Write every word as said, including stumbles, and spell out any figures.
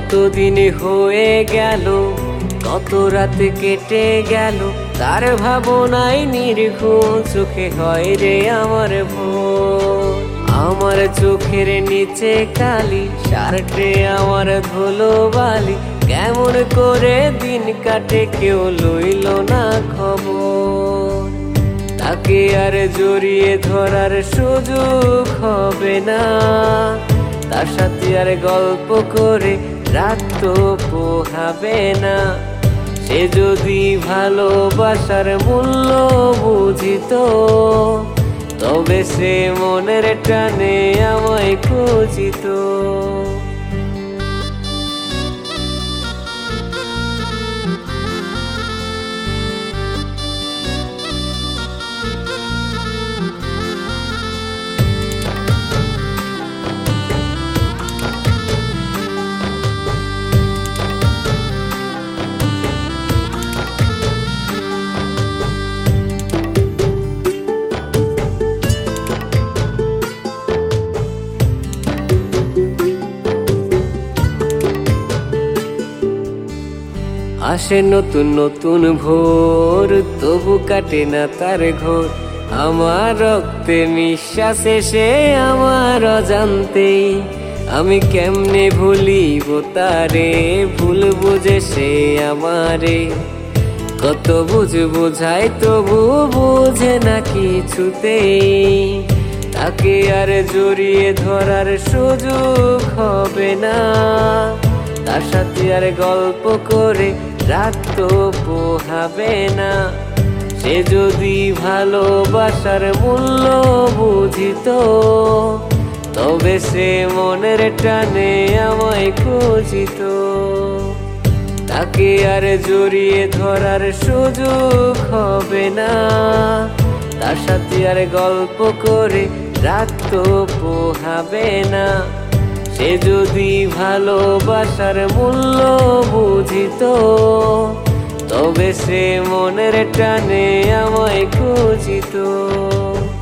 কতদিন হয়ে গেল, কত রাত কেটে গেল, তার ভাবনায় নির্ঘুম চোখে হয় রে আমার ভোর। আমার চোখের নিচে কালি, শার্টে আমার ধুলো বালি, কেমন করে দিন কাটে কেউ লইল না খবর। তাকে আর জড়িয়ে ধরার সুযোগ হবে না, তার সাথে আর গল্প করে রাত তো পোহাবে না। সে যদি ভালোবাসার মূল্য বুঝিত, তবে সে মনের টানে আমায় খুঁজিত। আসে নতুন নতুন ভোর, তবু কাটে না তার ঘোর। আমার রক্তে নিঃশ্বাস এসে আমার অজান্তেই, আমি কেমনে ভুলিব তারে, ভুল বুঝে সে আমারে। কত বুঝ বুঝাই তবু বুঝে না কিছুতেই, তাকে আর জড়িয়ে ধরার সুযোগ হবে না, তার সাথে আর গল্প করে রাত তো পোহাবে না। সে যদি ভালোবাসার মূল্য বুঝিত, তবে সে মনের টানে আমায় খুঁজিত। তাকে আর জড়িয়ে ধরার সুযোগ হবে না, তার সাথে আর গল্প করে রাত তো পোহাবে না। সে যদি ভালোবাসার মূল্য বুঝিত, তবে সে মনের টানে আমায় খুঁজিত।